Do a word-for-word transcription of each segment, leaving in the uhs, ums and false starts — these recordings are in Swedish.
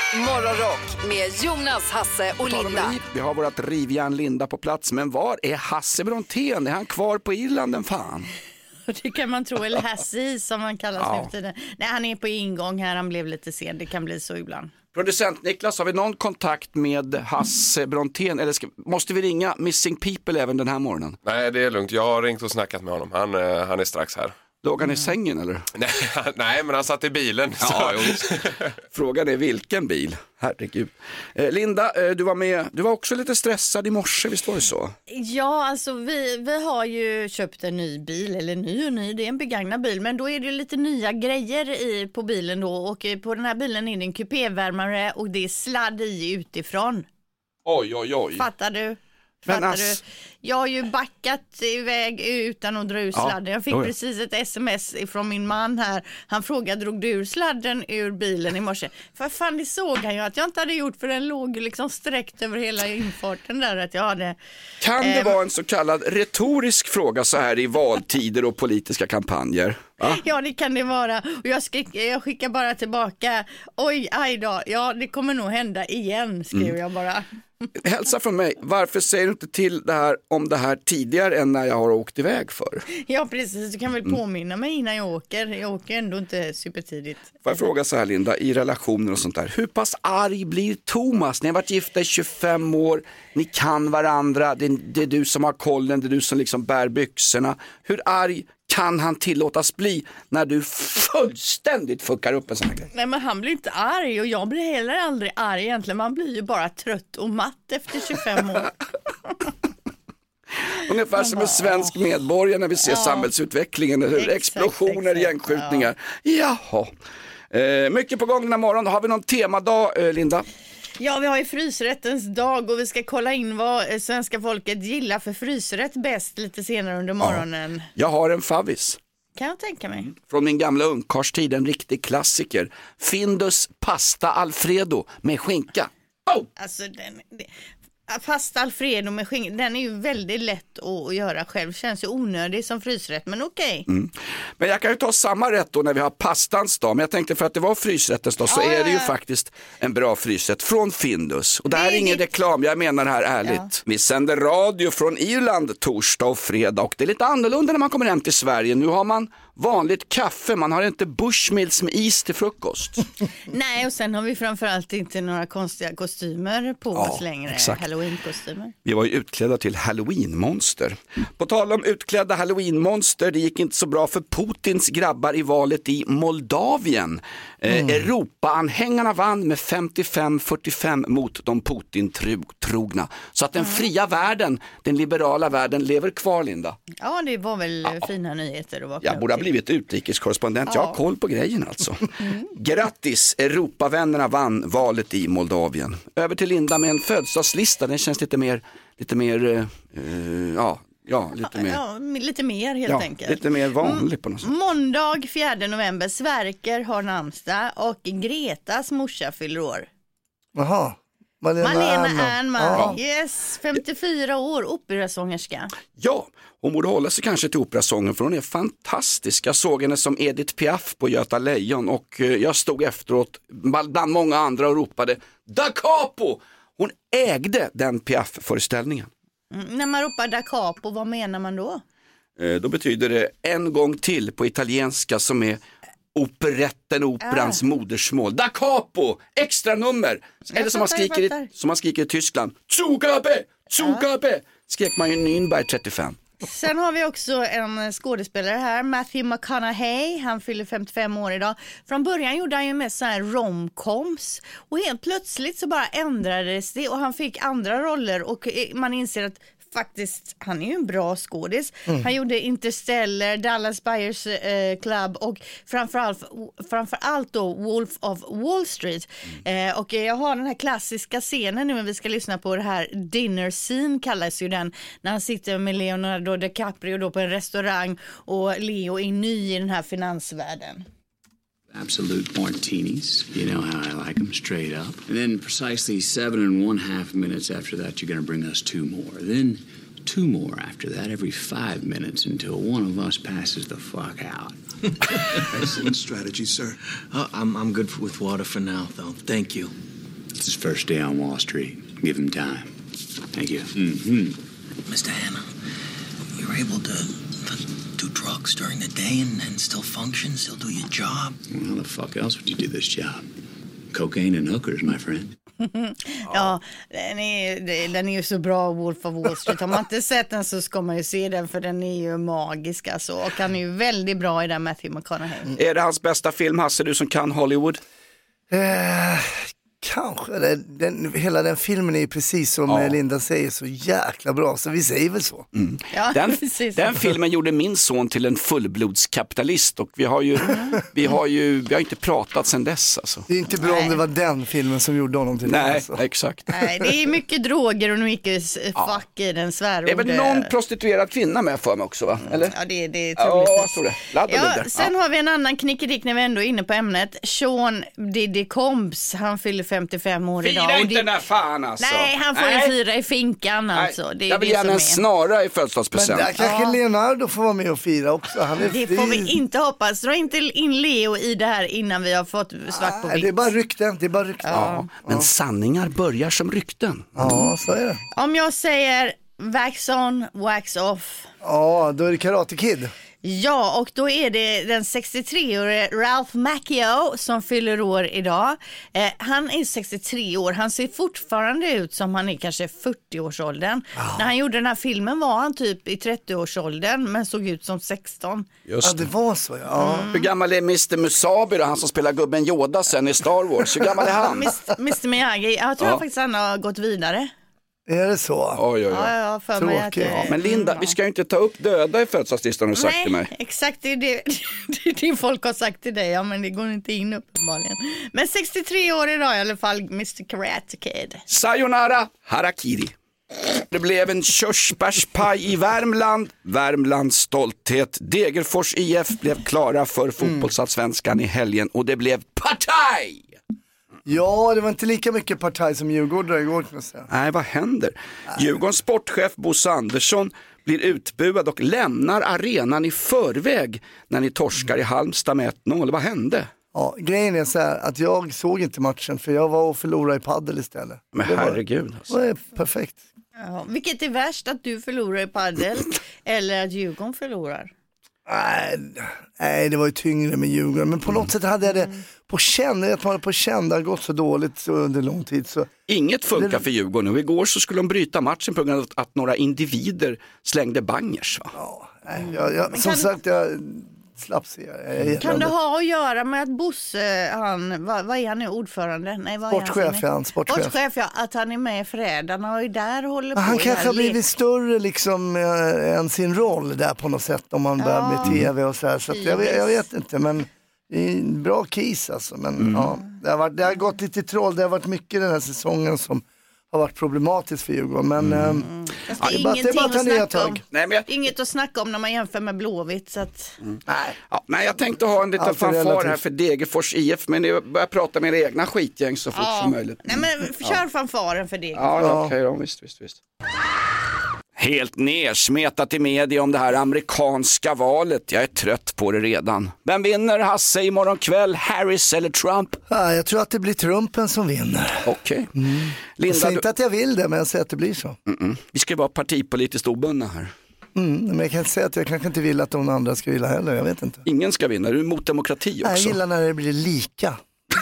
Morgonrock med Jonas, Hasse och Linda. Vi har vårat rivjärn Linda på plats. Men var är Hasse Brontén? Är han kvar på Irland, en fan? Det kan man tro, eller Hassi som man kallar Ja. nu för tiden. Nej, han är på ingång här, han blev lite sen, det kan bli så ibland. Producent Niklas, har vi någon kontakt med Hasse Brontén? Eller ska, måste vi ringa Missing People även den här morgonen? Nej, det är lugnt. Jag har ringt och snackat med honom. Han, eh, han är strax här. Låg han i sängen eller? Nej, nej, men han satt i bilen. Ja, frågan är vilken bil? Herregud. Eh, Linda, eh, du var med. Du var också lite stressad i morse, visst var det så? Ja, alltså vi, vi har ju köpt en ny bil, eller ny och ny, det är en begagnad bil. Men då är det lite nya grejer i, på bilen då. Och på den här bilen är det en kupévärmare och det är sladd i utifrån. Oj, oj, oj. Fattar du? Men Fattar ass... du? Jag har ju backat iväg utan att dra ur sladden. Jag fick oj. precis ett sms från min man här. Han frågade, drog du ur sladden ur bilen i morse? För fan, det såg han ju att jag inte hade gjort, för den låg liksom sträckt över hela infarten där. Att jag hade, Kan det eh, vara en så kallad retorisk fråga så här i valtider och politiska kampanjer? Va? Ja, det kan det vara. Och jag, skick, jag skickar bara tillbaka. Oj, aj då. Ja, det kommer nog hända igen, skriver mm. jag bara. Hälsa från mig, varför säger du inte till det här om det här tidigare än när jag har åkt iväg för? Ja, precis. Du kan väl påminna mig innan jag åker. Jag åker ändå inte supertidigt. Får jag fråga så här, Linda, i relationer och sånt där. Hur pass arg blir Thomas? Ni har varit gifta i tjugofem år, ni kan varandra, det är, det är du som har kollen, det är du som liksom bär byxorna. Hur arg kan han tillåtas bli när du fullständigt fuckar upp en sån här grej? Nej, men han blir inte arg och jag blir heller aldrig arg egentligen. Man blir ju bara trött och matt efter tjugofem år. Ungefär som en svensk medborgare när vi ser ja. samhällsutvecklingen, eller Exakt, explosioner, exakt. gängskjutningar. Ja. Jaha. Eh, mycket på gång den här morgonen. Har vi någon temadag, eh, Linda? Ja, vi har ju frysrättens dag och vi ska kolla in vad svenska folket gillar för frysrätt bäst lite senare under morgonen. Ja. Jag har en favvis. Kan jag tänka mig. Från min gamla ungkarlstid, en riktig klassiker. Findus pasta Alfredo med skinka. Oh! Alltså den... Det... Fast Alfredo med skinka, den är ju väldigt lätt att göra själv. Känns ju onödig som frysrätt, men okej. Okay. Mm. Men jag kan ju ta samma rätt då när vi har pastans dag. Men jag tänkte för att det var frysrättens dag så ja, är det ju ja. faktiskt en bra frysrätt från Findus. Och det här är ingen reklam, jag menar det här ärligt. Ja. Vi sänder radio från Irland torsdag och fredag. Och det är lite annorlunda när man kommer hem till Sverige. Nu har man vanligt kaffe, man har inte Bushmills med is till frukost. Nej, och sen har vi framförallt inte några konstiga kostymer på ja, oss längre. Exakt. Halloween-kostymer. Vi var ju utklädda till Halloween-monster. På tal om utklädda Halloween-monster, det gick inte så bra för Putins grabbar i valet i Moldavien. Mm. Eh, Europa-anhängarna vann med femtiofem fyrtiofem mot de Putin-trogna. Så att den mm. fria världen, den liberala världen lever kvar, Linda. Ja, det var väl ja. fina nyheter att vakna. Jag borde ha blivit utrikeskorrespondent. Ja. Jag har koll på grejen alltså. Mm. Grattis, Europavännerna vann valet i Moldavien. Över till Linda med en födelsedagslista. Den känns lite mer, lite mer, uh, ja, ja, lite ja, mer. Ja, lite mer helt ja, enkelt. Lite mer vanlig på något sätt. Måndag fjärde november, Sverker har namnsdag och Gretas morsa fyller år. Jaha. Malena, Malena Ernman, ja. yes, femtiofyra år, operasångerska. Ja, hon borde hålla sig kanske till operasången för hon är fantastisk. Jag såg henne som Edith Piaf på Göta Lejon och jag stod efteråt bland många andra och ropade Da Capo! Hon ägde den Piaf-föreställningen. Mm, när man ropar Da Capo, vad menar man då? Eh, då betyder det en gång till på italienska som är operetten, operans ah. modersmål. Da Capo, extra nummer. Eller som man, skriker i, som man skriker i Tyskland. Zugabe, Zugabe. Ah. Skrek man i Nürnberg trettiofem. Sen har vi också en skådespelare här, Matthew McConaughey. Han fyller femtiofem år idag. Från början gjorde han ju mest så här romcoms. Och helt plötsligt så bara ändrades det. Och han fick andra roller. Och man inser att faktiskt, han är ju en bra skådis. Mm. Han gjorde Interstellar, Dallas Buyers eh, Club och framförallt, framförallt då Wolf of Wall Street. Mm. Eh, och jag har den här klassiska scenen nu, men vi ska lyssna på det här dinner scene kallas ju den, när han sitter med Leonardo DiCaprio då på en restaurang och Leo är ny i den här finansvärlden. Absolute martinis, you know how I like them, straight up. And then precisely seven and one half minutes after that, you're going to bring us two more. Then two more after that, every five minutes until one of us passes the fuck out. Excellent strategy, sir. Uh, I'm I'm good with water for now, though. Thank you. It's his first day on Wall Street. Give him time. Thank you. Mm-hmm. Mister Hanna, you're able to, to do drugs during the day and, and still function, still do your job? Well, how the fuck else would you do this job? Cocaine and hookers, my friend. Ja, den är, den är ju så bra, Wolf of Wall Street. Har man inte sett den så ska man ju se den, för den är ju magisk alltså. Och han är ju väldigt bra i den, Matthew McConaughey. Mm. Är det hans bästa film, Hasse, du som kan Hollywood? Eh, kanske. Det, den, hela den filmen är ju precis som Ja. Linda säger så jäkla bra, så vi säger väl så. Mm. Ja, Den, precis. den filmen gjorde min son till en fullblodskapitalist och vi har ju, vi har ju vi har inte pratat sedan dess alltså. Det är inte bra Nej. om det var den filmen som gjorde honom till det. Nej, Alltså. exakt. Nej, det är mycket droger och mycket s- fuck i den svärord. Det är väl någon prostituerad kvinna med för mig också, va? Eller? Ja, det, det är Ja, troligtvis. jag tror det. Ladd och Ja, ludde. sen Ja. har vi en annan knickedick när vi ändå är inne på ämnet. Sean Diddy Combs, han fyller femtiofem år idag. Fira och inte det- den där fan alltså. Nej, han får ju Nej. fira i finkan alltså. Det är jag vill det gärna som en är. snara i Men födelsedagspresent. där kanske Ja. Leonardo får vara med och fira också. Han är Det fri. får vi inte hoppas. Dra inte in Leo i det här innan vi har fått svart på Nej, vitt. det är bara rykten, det är bara rykten. Ja, men sanningar börjar som rykten. Ja, så är det. Om jag säger wax on, wax off. Ja, då är det Karate Kid. Ja, och då är det den sextiotreårige Ralph Macchio som fyller år idag. Eh, han är sextiotre år, han ser fortfarande ut som han är kanske fyrtio-årsåldern. När han gjorde den här filmen var han typ i trettio-årsåldern men såg ut som sexton. Ja, Just det det. var så, ja. Hur gammal är mister Musabi då, han som spelar gubben Yoda sen i Star Wars? Hur gammal är han? mister Miyagi, jag tror Ja. faktiskt han har gått vidare. Är det så? Oj, oj, oj. Ja, jag har för mig att Tråkigt. det- Men Linda, vi ska ju inte ta upp döda i födelsedagslistan, har du sagt till Nej, mig. exakt, det är det, det är det folk har sagt till dig, ja, men det går inte in uppenbarligen. Men sextiotre år idag i alla fall, mister Karate Kid. Sayonara Harakiri. Det blev en körsbärspaj i Värmland. Värmlands stolthet. Degerfors I F blev klara för fotbollsallsvenskan i helgen och det blev partaj! Ja, det var inte lika mycket partaj som Djurgården igår, kan jag säga. Nej, vad händer? Djurgårdens sportchef Bosse Andersson blir utbuad och lämnar arenan i förväg när ni torskar i Halmstad med ett noll. Vad hände? Ja, grejen är så här att jag såg inte matchen för jag var och förlorade i paddel istället. Men Det var- herregud Det alltså. var perfekt. Ja, vilket är värst, att du förlorar i padel eller att Djurgården förlorar? Nej, nej, det var ju tyngre med Djurgården. Men på något sätt hade jag det på känn. Jag hade på känn, det har gått så dåligt så under lång tid. Så. Inget funkar för Djurgården och igår så skulle de bryta matchen på grund av att några individer slängde bangers. Va? Ja, nej, jag, jag, som kan- sagt, jag slapp se. Jag är helt Kan det rädd. ha att göra med att Bosse, han, vad, vad är han nu, ordförande? Nej, vad är Sportchef, han? ja, han, sportchef. Sportchef, ja, att han är med i Förrädarna och är där och håller Men på. han i kanske det här har blivit lek- större liksom äh, än sin roll där på något sätt om man börjar med tv och så här. Så att jag, vet- jag vet inte, men det är en bra kis alltså. Men ja, det har, varit, det har gått lite troll, det har varit mycket den här säsongen som har varit problematiskt för Djurgården. Men ehm, Fast ja, det är det är bara- det är ingenting bara att att ta nya snacka om. tag. Nej, men jag, Inget att snacka om när man jämför med Blåvitt. Så att... nej. ja, nej, jag tänkte ha en liten Allt är fanfar relativt. här för Degerfors I F, men ni börjar prata med era egna skitgäng så fort som möjligt. Nej, men kör fanfaren för det. Ja, ja. okej då, visst, visst, visst. Helt nersmetat i media om det här amerikanska valet. Jag är trött på det redan. Vem vinner, Hasse, imorgon kväll? Harris eller Trump? Ja, jag tror att det blir Trumpen som vinner. Okej. Jag Linda, säger du, inte att jag vill det, men jag säger att det blir så. mm, vi ska ju vara partipolitiskt obundna här. Mm, men jag kan inte säga att jag kanske inte vill att någon andra ska vilja heller, jag vet inte. Ingen ska vinna, du är emot demokrati Nej, jag också. gillar när det blir lika.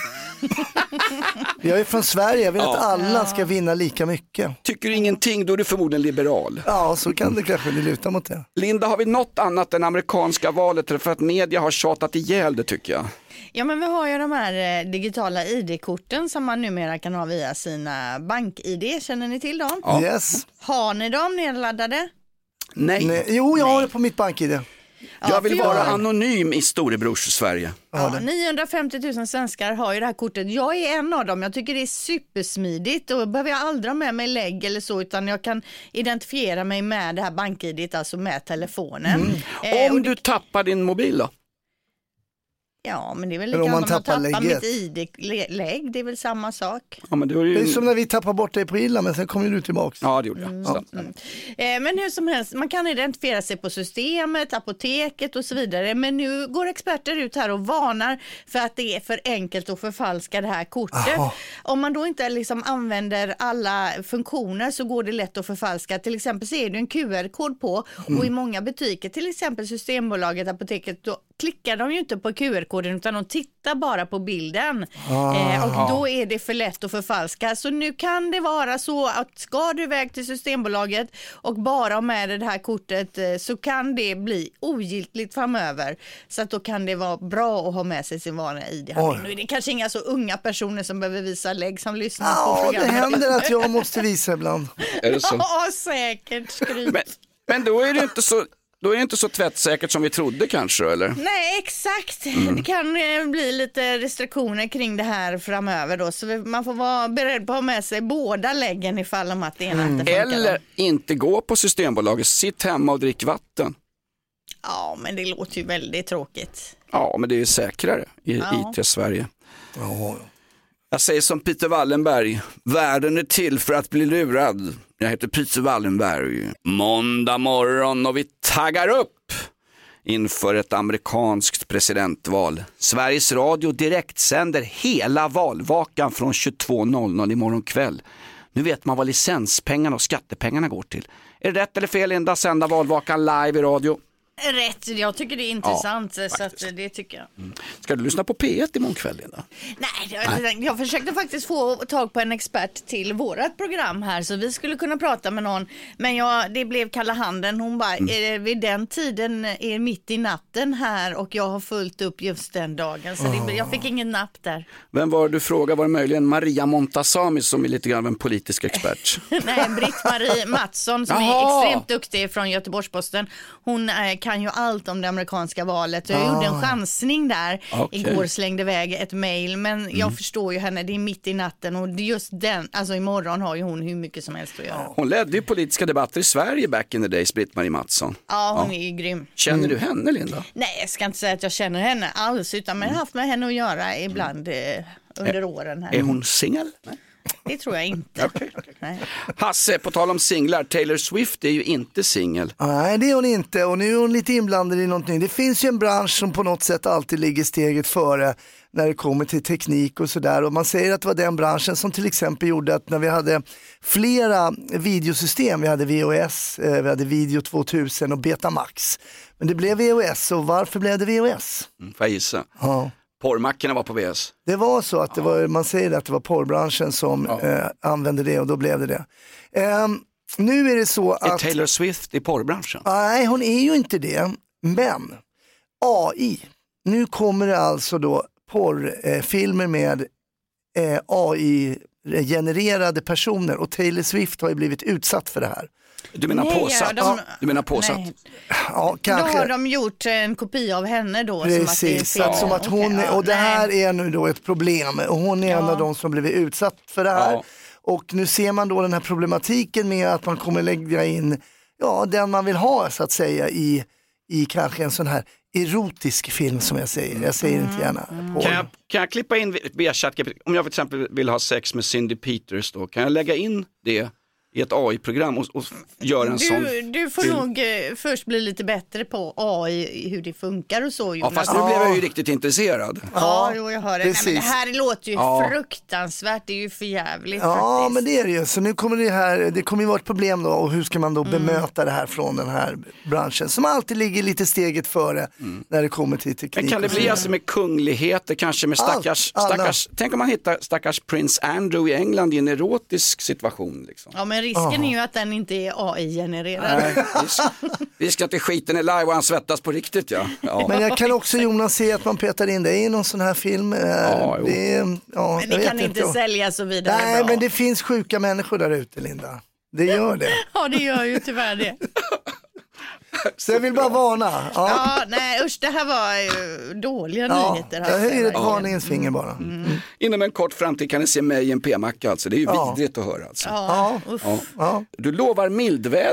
Jag är från Sverige, jag vill att alla ska vinna lika mycket. Tycker du ingenting, då är du förmodligen liberal. Ja, så kan det kanske luta mot det. Linda, har vi något annat än amerikanska valet? För att media har tjatat ihjäl det, tycker jag. Ja, men vi har ju de här eh, digitala I D-korten som man numera kan ha via sina bank-I D. Känner ni till dem? Ja. Yes. Har ni dem nedladdade? Nej, Nej, jo, jag har det på mitt bank-I D. jag vill för vara jag- anonym i storebrors Sverige. Ja, niohundrafemtio tusen svenskar har ju det här kortet. Jag är en av dem. Jag tycker det är supersmidigt och behöver jag aldrig ha med mig lägg eller så, utan jag kan identifiera mig med det här bank-I D, alltså med telefonen. Eh, Om och du tappar din mobil då? Ja, men det är väl Eller om likadant man om man tappar tappar lägget. mitt I D-lägg. Det är väl samma sak. Ja, men det, är ju... Det är som när vi tappar bort dig på Irland, men sen kommer du tillbaka. Ja, det gjorde jag. Mm. Ja. Mm. Eh, men hur som helst, man kan identifiera sig på systemet, apoteket och så vidare. Men nu går experter ut här och varnar för att det är för enkelt att förfalska det här kortet. Aha. Om man då inte liksom använder alla funktioner så går det lätt att förfalska. Till exempel så är det en Q R-kod på Mm. och i många butiker, till exempel Systembolaget, apoteket, då klickar de ju inte på Q R-koden utan de tittar bara på bilden. Ah. Eh, och då är det för lätt att förfalska. Så nu kan det vara så att ska du iväg till Systembolaget och bara ha med det här kortet eh, så kan det bli ogiltigt framöver. Så att då kan det vara bra att ha med sig sin vanliga I D-handling. Nu är det kanske inga så unga personer som behöver visa lägg som lyssnar på Ja, programmet. det händer att jag måste visa ibland. Är det så? Ja, säkert. Skryt. Men, men då är det inte så... Då är det inte så tvättsäkert som vi trodde kanske, eller? Nej, exakt. Mm. Det kan eh, bli lite restriktioner kring det här framöver då. Så vi, man får vara beredd på att ha med sig båda läggen ifall om att det ena inte funkar. Eller inte gå på Systembolaget, sitt hemma och drick vatten. Ja, men det låter ju väldigt tråkigt. Ja, men det är ju säkrare i Ja. I T-Sverige. Ja. Jag säger som Peter Wallenberg, världen är till för att bli lurad. Jag heter Peter Wallenberg. Måndag morgon och vi taggar upp inför ett amerikanskt presidentval. Sveriges Radio direktsänder hela valvakan från tjugotvå noll noll imorgon kväll. Nu vet man vad licenspengarna och skattepengarna går till. Är det rätt eller fel, Linda? Sända valvakan live i radio? Rätt, jag tycker det är intressant. Ja, så att det tycker jag. Mm. Ska du lyssna på P ett imorgon kväll, Linda? Nej, jag, jag försökte faktiskt få tag på en expert till vårat program här så vi skulle kunna prata med någon. Men jag, det blev kalla handen. Hon bara, Mm. är det vid den tiden är mitt i natten här och jag har fullt upp just den dagen. Så det, jag fick ingen napp där. Vem var du fråga? Var det möjligen Maria Montazami som är lite grann av en politisk expert? Nej, Britt-Marie Mattsson som Jaha. är extremt duktig från Göteborgs-Posten. Hon eh, kan ju allt om det amerikanska valet. Jag gjorde en chansning där. Okej. Igår slängde iväg ett mejl. Men jag förstår ju henne, det är mitt i natten. Och just den, alltså imorgon har ju hon hur mycket som helst att göra. Hon ledde ju politiska debatter i Sverige back in the days, Britt-Marie Mattsson. Ja, hon är ju grym. Känner du henne, Linda? Nej, jag ska inte säga att jag känner henne alls. Utan jag har haft med henne att göra ibland eh, under åren här. Är hon singel? Det tror jag inte. Okej, okej. Nej. Hasse, på tal om singlar, Taylor Swift är ju inte singel. Nej, det är hon inte och nu är hon lite inblandad i någonting. Det finns ju en bransch som på något sätt alltid ligger steget före när det kommer till teknik och sådär. Och man säger att det var den branschen som till exempel gjorde att när vi hade flera videosystem, vi hade V H S, eh, vi hade Video tvåtusen och Betamax. Men det blev V H S och varför blev det V H S? Mm, får jag gissa? Ja. Porrmackorna var på V S. Det var så att det var, man säger att det var porrbranschen som Ja. eh, använde det och då blev det det. Ehm, nu är det så Är att... Taylor Swift i porrbranschen? Nej, hon är ju inte det. Men A I, nu kommer det alltså då porrfilmer eh, med eh, A I-genererade personer och Taylor Swift har ju blivit utsatt för det här. Du menar Nej, påsatt? ja, de- Du menar påsatt? Nej. Ja, Då kanske. har de gjort en kopia av henne då. Precis, som att det är att, som att hon Okej, är, ja, och det nej. här är nu då ett problem och hon är en Ja. av de som blivit utsatt för det här. Ja. Och nu ser man då den här problematiken med att man kommer lägga in ja, den man vill ha så att säga i, i kanske en sån här erotisk film som jag säger. Jag säger inte gärna porr. Kan jag, kan jag klippa in via ChatGPT? Om jag till exempel vill ha sex med Cindy Peters då, kan jag lägga in det i ett A I-program och, och göra en sån Du, du får film? nog eh, först bli lite bättre på A I, hur det funkar och så. Ja, Jonas. fast nu blev jag ju riktigt intresserad. Ja, jo, jag hör det. Nej, men det precis. här låter ju Ja. fruktansvärt. Det är ju för jävligt Ja, faktiskt. men det är det ju. Så nu kommer det här, det kommer ju vara ett problem då och hur ska man då Mm. bemöta det här från den här branschen som alltid ligger lite steget före när det kommer till teknik. Men kan det och så bli vidare. alltså med kungligheter, kanske med Allt, stackars, alla. stackars tänk om man hittar stackars Prince Andrew i England i en erotisk situation liksom. Ja, men risken är ju att den inte är A I-genererad. Nej, vi ska, vi ska till skiten är live och han svettas på riktigt, ja. ja. Men jag kan också Jonas se att man petar in det i någon sån här film. Eh, Ja, jo. det, är- ja, Men jag det kan vet inte inte. sälja så vidare Nej, bra. men det finns sjuka människor där ute, Linda. Det gör det. Ja, det gör ju tyvärr det. Så jag vill bara varna. Ja, Ja, nej usch, det här var ju dåliga ja. nyheter. Jag höjer ett verkligen. varningens finger bara. Mm. Inom en kort framtid kan ni se mig i en p-macka alltså. Det är ju Ja. vidrigt att höra alltså. Ja, Ja. uff. Ja. Ja. Du lovar mildväder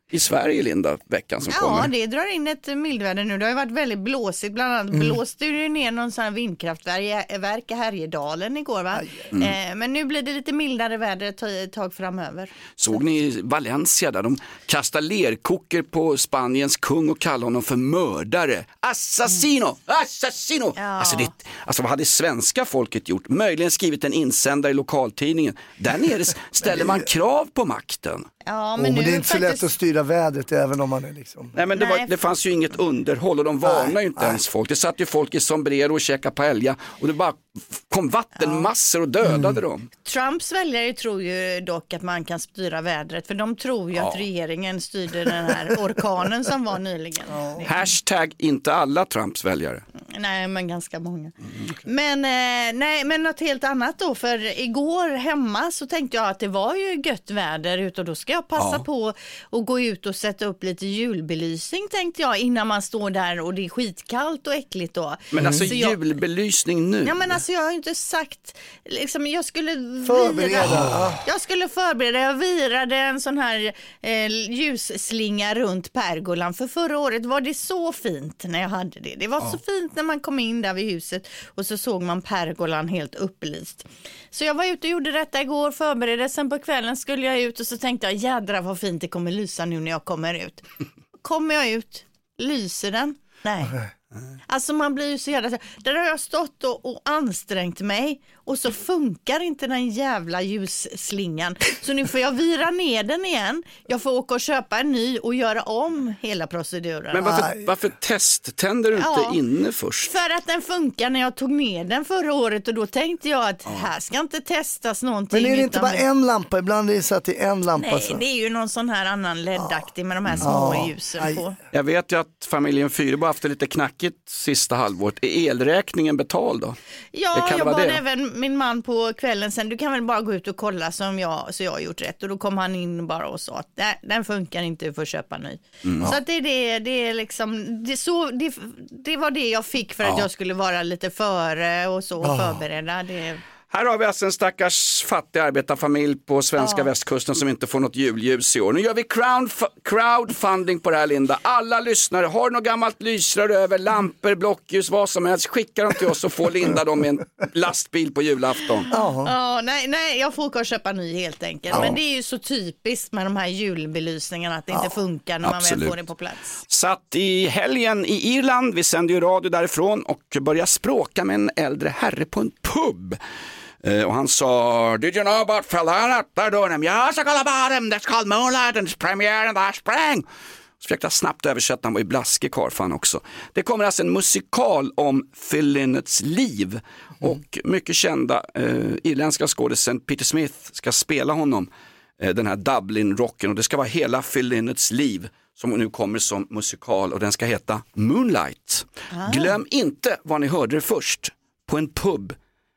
i Sverige, Linda, veckan som ja, kommer? Ja, det drar in ett mildväder nu. Det har ju varit väldigt blåsigt. Bland annat mm. blåste det ner någon sån här vindkraftverk i Härjedalen igår, va? Mm. Eh, men nu blir det lite mildare väder ett, ett tag framöver. Såg ni Valencia där de kastar lerkoker på Spaniens kung och kallar honom för mördare? Assassino! Mm. Assassino! Ja. Alltså, det, alltså vad hade svenska folket gjort? Möjligen skrivit en insändare i lokaltidningen. Där nere ställer man krav på makten. Ja, men, oh, nu men det är inte faktiskt... så lätt att styra vädret även om man är liksom... Nej, men det, var, det fanns ju inget underhåll och de varnar ju inte nej. ens folk. Det satt ju folk i sombrero och käkade paella och det bara kom vattenmassor och dödade mm. dem. Trumps väljare tror ju dock att man kan styra vädret, för de tror ju ja. att regeringen styrde den här orkanen som var nyligen. Ja. Hashtag inte alla Trumps väljare. Nej, men ganska många. Mm, okay. Men, eh, nej, men något helt annat då, för igår hemma så tänkte jag att det var ju gött väder ute och då ska jag passa ja. på att gå ut och sätta upp lite julbelysning, tänkte jag, innan man står där och det är skitkallt och äckligt då. Men alltså så jag, julbelysning nu? Ja, men alltså jag har ju inte sagt, liksom, jag skulle förbereda. Vira, jag skulle förbereda, jag virade en sån här eh, ljusslinga runt pergolan, för förra året var det så fint när jag hade det. Det var ja. så fint när man kom in där vid huset och så såg man pergolan helt upplyst. Så jag var ute och gjorde detta igår, förberedde, sen på kvällen skulle jag ut och så tänkte jag, jädra vad fint det kommer lysa nu när jag kommer ut. Kommer jag ut, lyser den? Nej. Alltså man blir ju så jävla... Där har jag stått och, och ansträngt mig och så funkar inte den jävla ljusslingan. Så nu får jag vira ner den igen. Jag får åka och köpa en ny och göra om hela proceduren. Men varför, varför testtänder du inte ja, inne först? För att den funkar när jag tog ner den förra året och då tänkte jag att ja. här ska inte testas någonting. Men är det inte bara en lampa? Ibland är det så att det är en lampa. Nej, så. det är ju någon sån här annan L E D-aktig med de här små ja. ljusen Aj. på. Jag vet ju att familjen Fyrebo har haft det lite knackigt sista halvåret. Är elräkningen betald då? Ja, jag bad även min man på kvällen sen, du kan väl bara gå ut och kolla som jag, så jag har gjort rätt. Och då kom han in bara och sa att nej, den funkar inte, för att köpa ny. Mm. Så att det är det, det är liksom, det, så, det, det var det jag fick för ja. att jag skulle vara lite före och så ja. förbereda. Det... Här har vi alltså en stackars fattig arbetarfamilj på svenska ja. västkusten som inte får något julljus i år. Nu gör vi crowd, crowdfunding på det här, Linda. Alla lyssnare, har något gammalt lysrör över, lampor, blockljus, vad som helst, skicka dem till oss och få Linda dem med en lastbil på julafton. Ja, ja nej, nej, jag får åka och köpa ny helt enkelt. Ja. Men det är ju så typiskt med de här julbelysningarna att det ja. inte funkar när Absolut. man väl får det på plats. Satt i helgen i Irland, vi sände ju radio därifrån och började språka med en äldre herre på en pub. Och han sa, did you know about fella där då? Yes, I got about him. That's called Moonlight and it's premiere in the spring. Så fick jag snabbt översätta, han var ju blaske karfan också. Det kommer alltså en musikal om Phil Lynotts liv. Mm. Och mycket kända eh, irländska skådespelaren Peter Smith ska spela honom. Eh, den här Dublin-rocken. Och det ska vara hela Phil Lynotts liv som nu kommer som musikal. Och den ska heta Moonlight. Ah. Glöm inte vad ni hörde det först. På en pub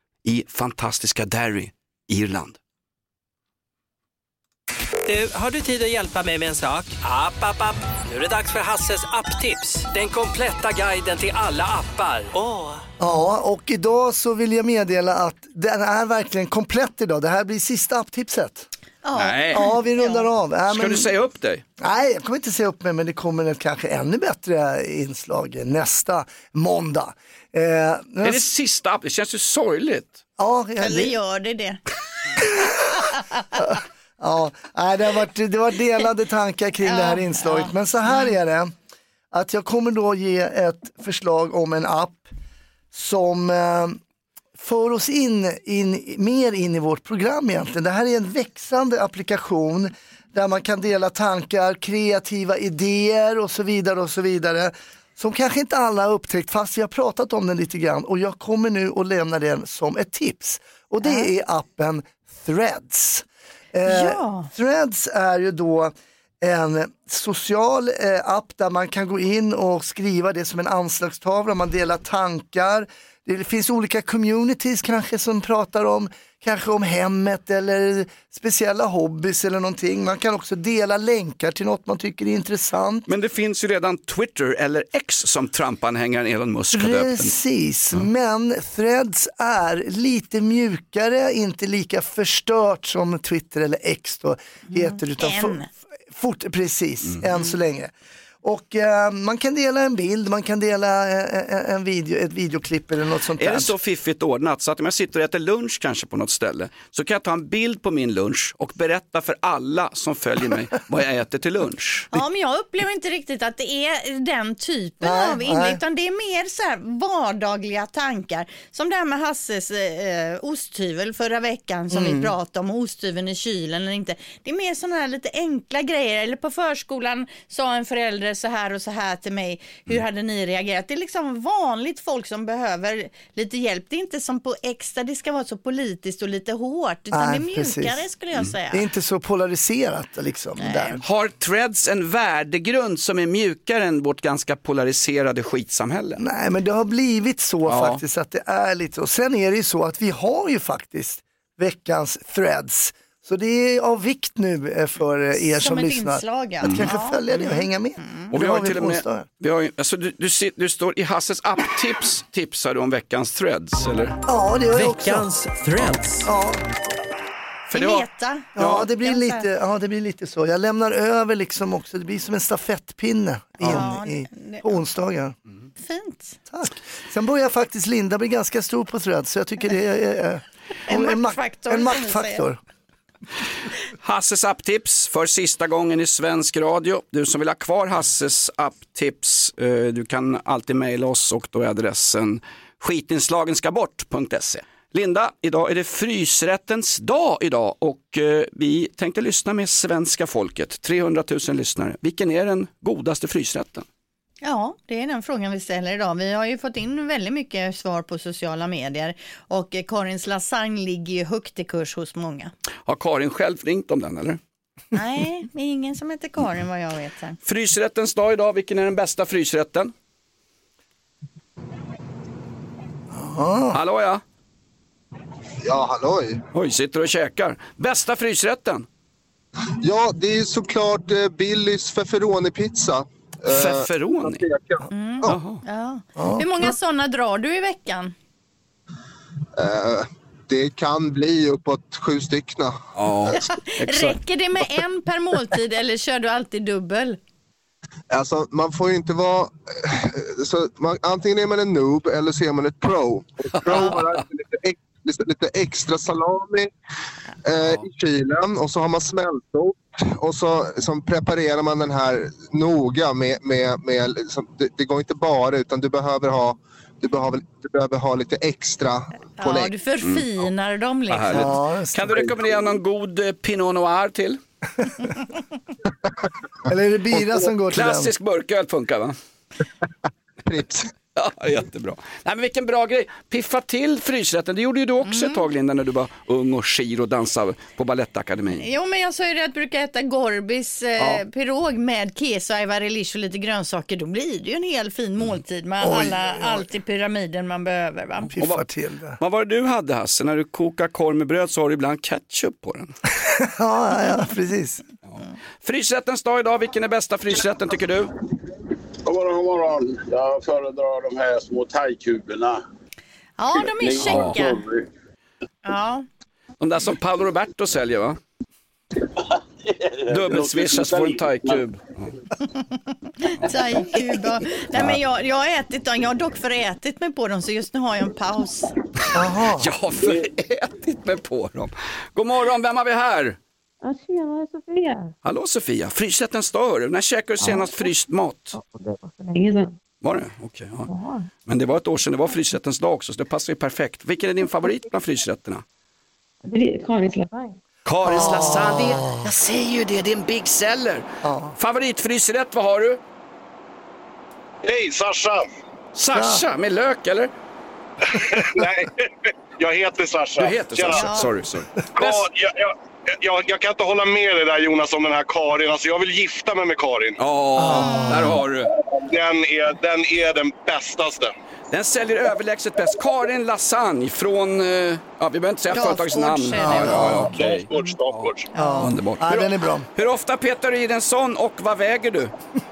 i fantastiska Derry, Irland. Du, har du tid att hjälpa mig med en sak? App, app, app. Nu är det dags för Hasses apptips. Den kompletta guiden till alla appar. Åh. Ja, och idag så vill jag meddela att den är verkligen komplett idag. Det här blir sista apptipset. Ja. Nej. Ja, vi rundar ja. av. Äh, Ska men... du säga upp dig? Nej, jag kommer inte säga upp mig, men det kommer ett kanske ännu bättre inslag nästa måndag. Eh, är det sista app? Det känns ju sorgligt. Ja, jag... Eller gör det det? Ja, nej, det har varit, det var delade tankar kring ja, det här inslaget. Ja. Men så här är det, att jag kommer då ge ett förslag om en app som eh, för oss in, in, mer in i vårt program egentligen. Det här är en växande applikation där man kan dela tankar, kreativa idéer och så vidare och så vidare. Som kanske inte alla har upptäckt, fast jag har pratat om den lite grann. Och jag kommer nu att lämna den som ett tips. Och det är appen Threads. Eh, ja. Threads är ju då en social eh, app där man kan gå in och skriva det som en anslagstavla. Man delar tankar. Det finns olika communities kanske som pratar om kanske om hemmet eller speciella hobbies eller någonting. Man kan också dela länkar till något man tycker är intressant. Men det finns ju redan Twitter eller X som Trump-anhängaren Elon Musk har döpt. Precis, mm. men Threads är lite mjukare, inte lika förstört som Twitter eller X då heter. Mm. Utan för, Fort, precis, mm. än så länge. Och eh, man kan dela en bild, man kan dela eh, en video, ett videoklipp eller något sånt där. Är det så fiffigt ordnat så att om jag sitter och äter lunch kanske på något ställe så kan jag ta en bild på min lunch och berätta för alla som följer mig vad jag äter till lunch? Ja, men jag upplever inte riktigt att det är den typen nej, av inlägg, utan det är mer så här vardagliga tankar. Som det här med Hasses eh, osthyvel förra veckan som mm. vi pratade om, osthyveln i kylen eller inte. Det är mer sådana här lite enkla grejer. Eller på förskolan sa en förälder så här och så här till mig. Hur mm. hade ni reagerat? Det är liksom vanligt folk som behöver lite hjälp. Det är inte som på extra, det ska vara så politiskt och lite hårt. Utan nej, det är mjukare precis. Skulle jag säga. Det är inte så polariserat liksom. Där. Har Threads en värdegrund som är mjukare än vårt ganska polariserade skitsamhälle? Nej, men det har blivit så ja. faktiskt att det är lite. Och sen är det ju så att vi har ju faktiskt veckans Threads. Så det är av vikt nu för er som, som lyssnar. Inslag, ja. Att kanske ja. följa det och hänga med. Mm. Och vi har, har till och med, vi har, alltså, du, du, du står i Hasses apptips, tipsar du om veckans Threads, eller? Ja, det har jag veckans också. Threads. Ja. För det, var, ja, ja, det blir lite, ja, det blir lite så. Jag lämnar över liksom också, det blir som en stafettpinne in ja, i, på onsdagar. Mm. Fint. Tack. Sen börjar faktiskt Linda bli ganska stor på Threads, så jag tycker det är, är en, en maktfaktor. En maktfaktor. Hasses apptips för sista gången i svensk radio. Du som vill ha kvar Hasses apptips, du kan alltid mejla oss och då är adressen skitinslagen ska bort punkt se. Linda, idag är det frysrättens dag idag och vi tänkte lyssna med svenska folket, trehundratusen lyssnare. Vilken är den godaste frysrätten? Ja, det är den frågan vi ställer idag. Vi har ju fått in väldigt mycket svar på sociala medier och Karins lasagne ligger ju högt i kurs hos många. Har Karin själv ringt om den eller? Nej, det är ingen som heter Karin vad jag vet. Här. Frysrättens dag idag, vilken är den bästa frysrätten? Oh. Hallå ja? Ja, halloj. Oj, sitter och käkar. Bästa frysrätten? Ja, det är såklart eh, Billys pepperoni-pizza. Pepperoni? Mm. Ja. Ja. Ja. Hur många sådana drar du i veckan? Uh, det kan bli uppåt sju stycken. Ja, räcker det med en per måltid eller kör du alltid dubbel? Alltså man får ju inte vara så man, antingen är man en noob eller så är man ett pro. Ett pro har lite, lite, lite extra salami eh, i kylen och så har man smältort och så som preparerar man den här noga med, med, med liksom, det, det går inte bara utan du behöver ha du behöver, du behöver ha lite extra pålägg. Ja, du förfinar mm. dem liksom. Ja, kan du rekommendera någon god eh, Pinot Noir till? Eller är det bira som går till den? Klassisk burköl funkar va? Prips. Ja, jättebra. Nej, men vilken bra grej. Piffa till frysrätten. Det gjorde ju du också mm. ett tag, Linda, när du var ung och skir och dansade på Balettakademin. Jo, men jag sa ju det att jag brukar äta Gorbis eh, ja. pirog med keso, ajvarelish och lite grönsaker. Då blir det ju en hel fin måltid med oj, alla, oj. allt i pyramiden man behöver. Va? Piffa vad, till det. Vad var det du hade, Hasse? När du kokar korv med bröd så har du ibland ketchup på den. ja, ja, precis. Ja. Frysrättens dag idag. Vilken är bästa frysrätten tycker du? God morgon, god morgon. Jag föredrar de här små thai-kuberna. Ja, de är käcka. Ja. De där som Paolo Roberto säljer, va? Dubbelsvishas för en thai-kub. Thai-kub. Nej, men jag, jag har ätit dem. Jag har dock förätit mig på dem, så just nu har jag en paus. Aha. Jag har förätit mig på dem. God morgon, vem har vi här? Ja, tjena, Sofia. Hallå Sofia, frysrättens dag. När käkade du senast ja. fryst mat? Ja, det var för länge sedan. Var det? Okej. Okay, ja. Men det var ett år sedan, det var frysrättens dag också, så det passar ju perfekt. Vilken är din favorit bland frysrätterna? Det är Karins lasagne. Karins oh. lasagne, jag säger ju det, det är en big seller. Oh. Favoritfrysrätt, vad har du? Hej, Sasha. Sasha, med lök eller? Nej, jag heter Sasha. Du heter Sasha, ja. sorry. sorry. Ja, jag, jag, jag, jag kan inte hålla med dig där Jonas om den här Karin. Alltså jag vill gifta mig med Karin. Ja, oh, där har du. Den är, den är den bästaste. Den säljer överlägset bäst. Karin Lasagne från, ja vi behöver inte säga företagets namn. Ja, ja, okej. Dagfors, Dagfors. Ja, underbart. Ja, den är bra. Hur ofta petar du i den sån och vad väger du?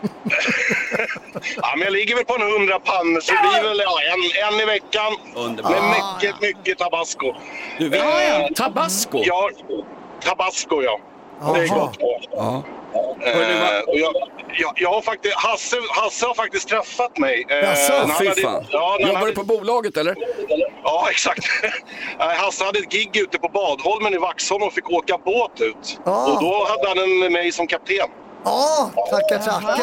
Ja, men jag ligger väl på en hundra pannor så det blir väl ja, en, en i veckan. Underbart. Med mycket, mycket tabasco. Du vet, eh, tabasco? Ja, tabasco ja. Aha. Det är gott. Ja. Eh, och jag, jag, jag har faktiskt, Hasse, Hasse har faktiskt träffat mig. Eh, Jaså, när han fy hade- fan. Ja, när han Jobbar du hade- på bolaget eller? Ja, exakt. Eh, Hasse hade ett gig ute på Badholmen i Vaxholm och fick åka båt ut. Ah. Och då hade han en, mig som kapten. Ja, tackar,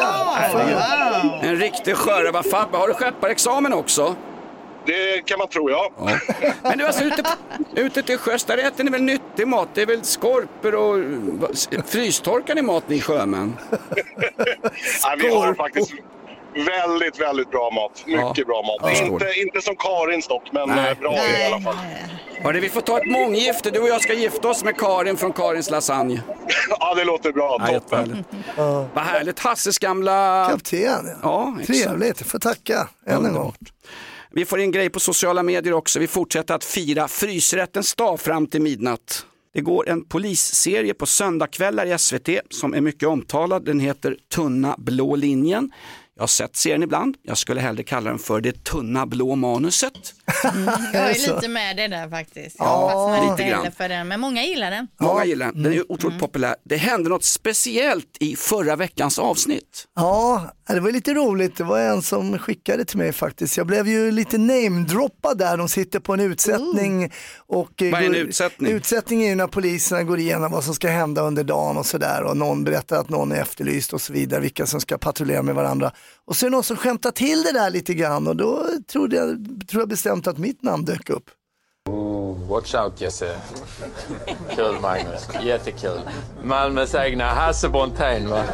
tackar. En riktig sjörövarfabbe. Har du skepparexamen också? Det kan man tro, ja. Ja. Men du, alltså ute, ute till sjöss, där äter ni väl nyttig mat? Det är väl skorpor och frystorkar ni mat, ni sjömän? Nej, vi har faktiskt väldigt, väldigt bra mat. Mycket Ja. bra mat. Ja, jag förstår inte, inte som Karins dock, men Nej. eh, bra i alla fall. Hörde, vi får ta ett månggifte. Du och jag ska gifta oss med Karin från Karins lasagne. Ja, det låter bra. Ja, Toppen. jättehärligt. Vad härligt. Hasses gamla... Kapten, Ja, exakt. trevligt. Får tacka än en gång. Vi får in grej på sociala medier också. Vi fortsätter att fira frysrättens dag fram till midnatt. Det går en polisserie på söndagskvällar i S V T som är mycket omtalad. Den heter Tunna blå linjen. Jag har sett serien ibland. Jag skulle hellre kalla den för det tunna blå manuset. Jag är lite med det där faktiskt. Jag Ja, fastnar lite inte heller grann. för den, men många gillar den. Många gillar den. Den är otroligt populär. Det hände något speciellt i förra veckans avsnitt. Ja, det var lite roligt. Det var en som skickade till mig faktiskt. Jag blev ju lite namedroppad där. De sitter på en utsättning. Och Vad är en går- utsättning? Utsättning är ju när poliserna går igenom vad som ska hända under dagen och sådär. Och någon berättar att någon är efterlyst och så vidare. Vilka som ska patrullera med varandra. Och så är det någon som skämtar till det där lite grann. Och då trodde jag, tror jag bestämt att mitt namn dök upp. Oh, watch out Jesse. Kul Magnus, jättekul. Malmös egna Hasse Brontén va?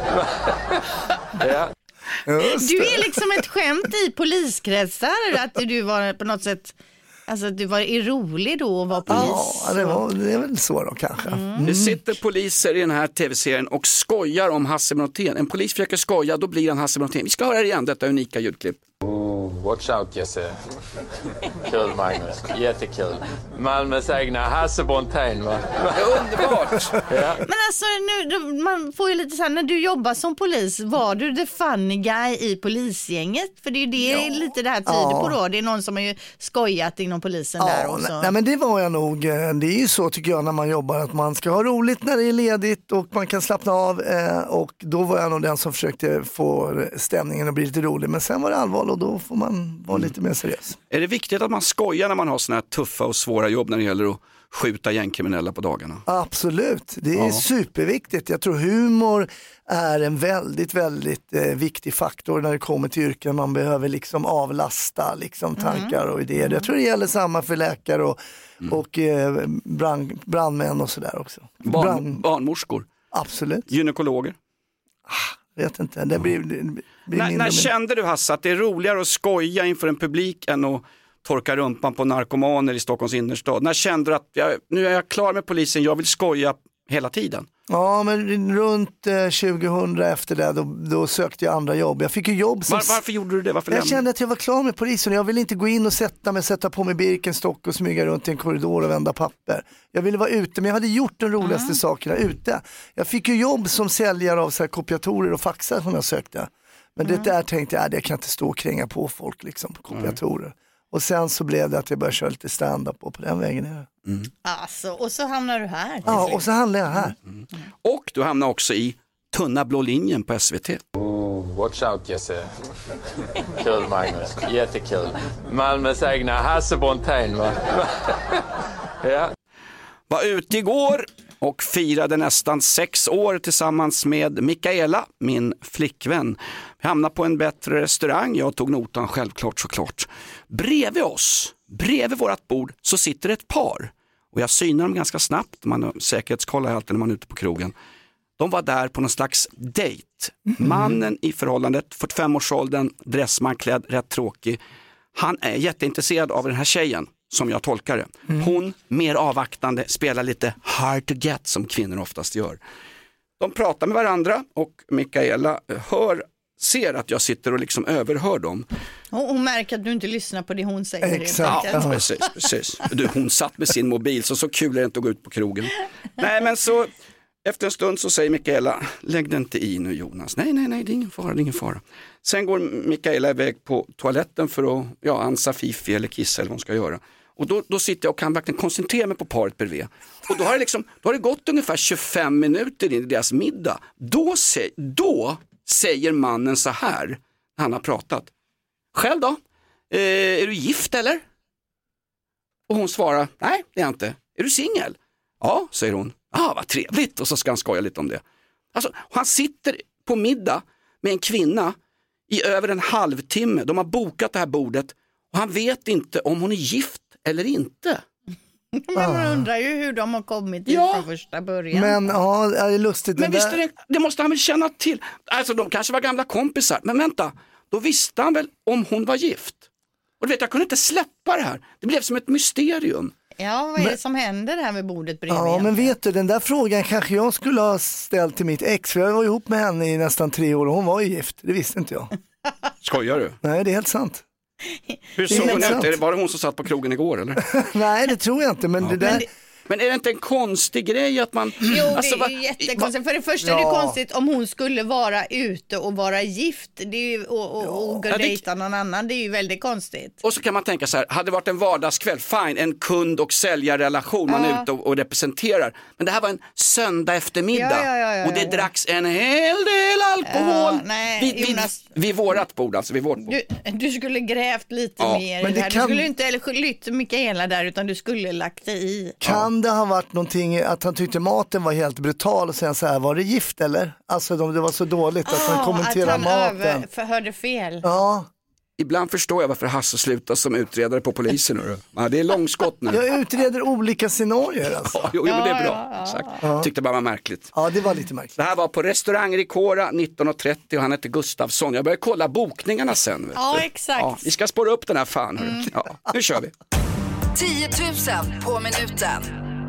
Ja. Du är liksom ett skämt i poliskretsar, att du var på något sätt, alltså du var rolig då och var polis. Ja, det, var, det är väl så då kanske. Mm. Det sitter poliser i den här tv-serien och skojar om Hasse Brontén. En polis försöker skoja, då blir han Hasse Brontén. Vi ska höra igen detta unika ljudklipp. Oh, watch out Jesse. Kul Magnus, jättekul. Malmös egna Hasse Brontén va? Underbart! Ja. Men alltså nu, då- man får ju lite så här, när du jobbar som polis, var du the funny guy i polisgänget? För det är ju det lite det här tyder Ja. på då. Det är någon som har ju skojat inom polisen där Ja, också. nej, nej men det var jag nog. Det är ju så tycker jag när man jobbar att man ska ha roligt när det är ledigt och man kan slappna av eh, och då var jag nog den som försökte få stämningen att bli lite rolig, men sen var det allvar och då får man vara lite mer seriös. Är det viktigt att man skojar när man har såna här tuffa och svåra jobb när det gäller att skjuta gängkriminella på dagarna? Absolut, det är Ja. superviktigt. Jag tror humor är en väldigt, väldigt eh, viktig faktor när det kommer till yrken. Man behöver liksom avlasta liksom, tankar och idéer. Jag tror det gäller samma för läkare och, Mm. och eh, brand, brandmän och sådär också. Barn, Brand, barnmorskor? absolut. Gynekologer? Vet inte, det blir, det blir När, mindre när och kände du Hasse att det är roligare att skoja inför en publik än att torka rumpan på narkomaner i Stockholms innerstad? När kände du att jag, nu är jag klar med polisen, jag vill skoja hela tiden? Ja, men runt eh, tjugohundra efter det, då, då sökte jag andra jobb. Jag fick ju jobb som... Var, varför gjorde du det? Varför Jag lämnade kände att jag var klar med polisen och jag ville inte gå in och sätta mig, sätta på mig Birkenstock och smyga runt i en korridor och vända papper. Jag ville vara ute, men jag hade gjort de roligaste Mm. sakerna ute. Jag fick ju jobb som säljare av så här kopiatorer och faxar som jag sökte. Men Mm. det där tänkte jag, äh, det kan inte stå och kränga på folk liksom, på kopiatorer. Och sen så blev det att jag började köra lite stand-up och på den vägen är det. Alltså, och så hamnar du här. Ja, och så handlar jag här. Och du hamnar också i Tunna blå linjen på S V T. Oh, watch out Jesse. Kul Magnus, jättekul. Malmös egna Hasse Brontén va? Ja. Var ute igår och firade nästan sex år tillsammans med Mikaela, min flickvän. Vi hamnade på en bättre restaurang, jag tog notan självklart såklart. Bredvid oss, bredvid vårat bord, så sitter ett par. Och jag synar dem ganska snabbt, man säkerhetskollar alltid när man är ute på krogen. De var där på någon slags dejt. Mannen i förhållandet, fyrtiofem-årsåldern, dressmanklädd, rätt tråkig. Han är jätteintresserad av den här tjejen, som jag tolkar det. Hon, mer avvaktande, spelar lite hard to get som kvinnor oftast gör. De pratar med varandra och Mikaela hör, ser att jag sitter och liksom överhör dem. Och hon märker att du inte lyssnar på det hon säger. helt Exakt. enkelt. Ja, precis, precis. Du, hon satt med sin mobil, så så kul är det inte att gå ut på krogen. Nej, men så efter en stund så säger Mikaela, lägg det inte i nu Jonas. Nej, nej, nej, det är ingen fara, det är ingen fara. Sen går Mikaela iväg på toaletten för att ja, ansa fifi eller kissa eller vad hon ska göra. Och då, då sitter jag och kan verkligen koncentrera mig på paret bredvid. Och då har det, liksom, då har det gått ungefär tjugofem minuter in i deras middag. Då, se, då säger mannen så här, när han har pratat. Själv då? Eh, är du gift eller? Och hon svarar, nej det är jag inte. Är du singel? Ja, säger hon. Ah, vad trevligt. Och så ska han skoja lite om det. Alltså, han sitter på middag med en kvinna i över en halvtimme. De har bokat det här bordet och han vet inte om hon är gift eller inte. Men man undrar ju hur de har kommit dit Ja. från första början. Men ja, det är lustigt. Men det visst där... är det, det måste han väl känna till. Alltså de kanske var gamla kompisar. Men vänta, då visste han väl om hon var gift. Och du vet, jag kunde inte släppa det här. Det blev som ett mysterium. Ja, vad är Men- det som händer här vid bordet bredvid? Ja, men vet du, den där frågan kanske jag skulle ha ställt till mitt ex, för jag var ihop med henne i nästan tre år och hon var ju gift, det visste inte jag. Skojar du? Nej, det är helt sant. Hur Det är såg helt hon ut? sant. Är det bara hon som satt på krogen igår eller? Nej, det tror jag inte, men det där... Men det- Men är det inte en konstig grej att man... Jo, Alltså, det vad- är ju jättekonstigt. För det första är det Ja. konstigt om hon skulle vara ute och vara gift det är ju, och, och, och Ja, det- dejta någon annan. Det är ju väldigt konstigt. Och så kan man tänka så här, hade det varit en vardagskväll, fine, en kund- och säljarrelation, man är Ja. ute och, och representerar. Men det här var en söndag eftermiddag Ja, ja, ja, ja, och det ja. dracks en hel del alkohol Ja, nej, vid, vid, Jonas. vid vårat bord, alltså vid vårt bord. Du, du skulle grävt lite Ja, mer men i det det här. kan- Du skulle inte eller lytt Mikaela där utan du skulle lagt dig i. Kan det ha varit någonting att han tyckte maten var helt brutal och sen så här, var det gift eller? Alltså de, det var så dåligt att han kommenterade att han maten. över, för, hörde fel. Ja, Ibland förstår jag varför Hasse slutar som utredare på polisen. hörru. Ja, det är långskott nu. jag utreder olika scenarier alltså. Ja, jo, jo, men det är bra. Ja, ja, Exakt. ja. Tyckte bara var märkligt. Ja, det var lite märkligt. Det här var på restaurang Ricora nitton och trettio och han heter Gustafsson. Jag börjar kolla bokningarna sen. Vet Ja, du. exakt. Ja, vi ska spåra upp den här fan. hörru. Ja, nu kör vi. tio tusen på minuten.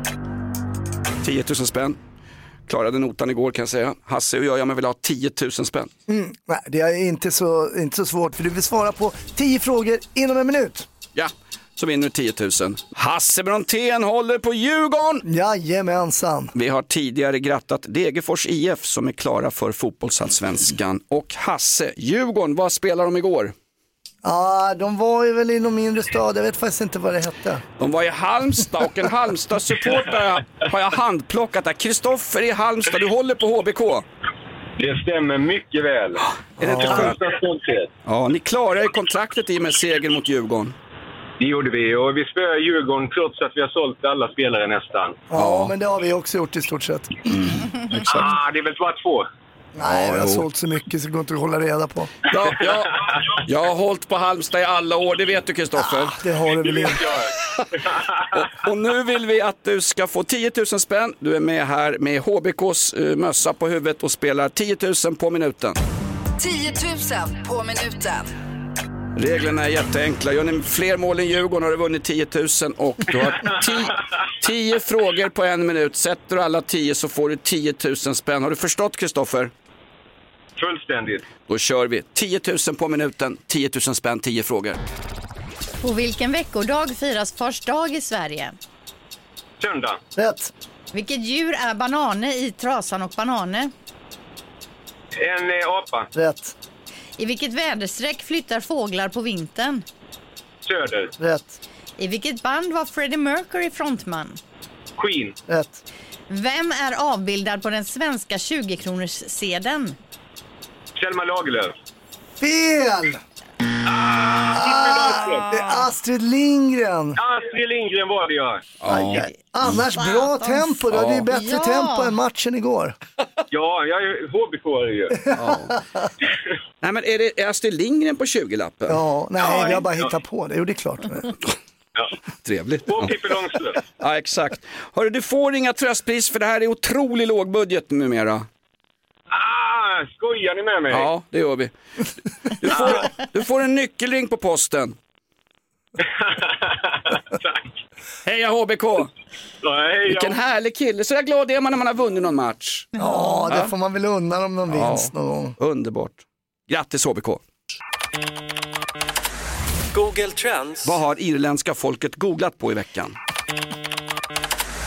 tio tusen spänn. Klarade notan igår kan jag säga. Hasse och jag, jag vill ha tio tusen spänn. Mm, nej, det är inte så, inte så svårt för du vill svara på tio frågor inom en minut. Ja, så vinner du tio tusen. Hasse Brontén håller på Djurgården. Jajamensan. Vi har tidigare grattat Degerfors I F som är klara för fotbollsallsvenskan. Och Hasse, Djurgården, vad spelar de igår? Ja, de var ju väl i någon mindre stad, jag vet faktiskt inte vad det hette. De var i Halmstad och en Halmstad-supporter har jag handplockat där. Kristoffer i Halmstad, du håller på H B K. Det stämmer mycket väl. Är det inte Ja. skönt? Största stolthet. Ja, ni klarar ju kontraktet i med seger mot Djurgården. Det gjorde vi och vi spöade Djurgården trots att vi har sålt alla spelare nästan. Ja, men det har vi också gjort i stort sett. Ah, det är väl bara två. Nej, vi har jo. sålt så mycket så det går inte att hålla reda på. Ja, ja, jag har hållit på Halmstad i alla år, det vet du Kristoffer. Det har du väl inte. Och, och nu vill vi att du ska få tio tusen spänn. Du är med här med H B K:s uh, mössa på huvudet och spelar tio tusen på minuten. tio tusen på minuten. Reglerna är jätteenkla. Gör ni fler mål än Djurgården har du vunnit tio tusen och du har tio, tio frågor på en minut. Sätter du alla tio så får du tio tusen spänn. Har du förstått Kristoffer? Fullständigt. Då kör vi. tio tusen på minuten, tio tusen spänn, tio frågor. På vilken veckodag firas Fars dag i Sverige? Söndag. Rätt. Vilket djur är banane i Trasan och Banane? En eh, apa. Rätt. I vilket väderstreck flyttar fåglar på vintern? Söder. Rätt. I vilket band var Freddie Mercury frontman? Queen. Rätt. Vem är avbildad på den svenska tjugo-kronors-sedeln? Selma Lagerlöf. Fel! Ah, det är Astrid Lindgren. Astrid Lindgren var det, ja. Ja. Annars bra tempo, du hade ju bättre Ja. tempo än matchen igår. Ja, jag är H B K-are ju. Nej, men är det är Astrid Lindgren på tjugo-lappen? Ja, nej, Ja, vi har bara ja. hittat på det. Jo, det är klart. Ja. Trevligt. Och Pippi Långstrump. Ja, exakt. Hörru, du får inga tröstpris för det här är otrolig lågbudget numera. Ah, skojar ni med mig? Ja, det gör vi. Du får, du får en nyckelring på posten. Tack. Heja H B K! Ja, hej, Vilken ja. härlig kille. Så där glad är man när man har vunnit någon match. Ja, det får man väl unna dem någon Ja. vinst någon gång. Underbart. Grattis H B K. Google Trends. Vad har irländska folket googlat på i veckan?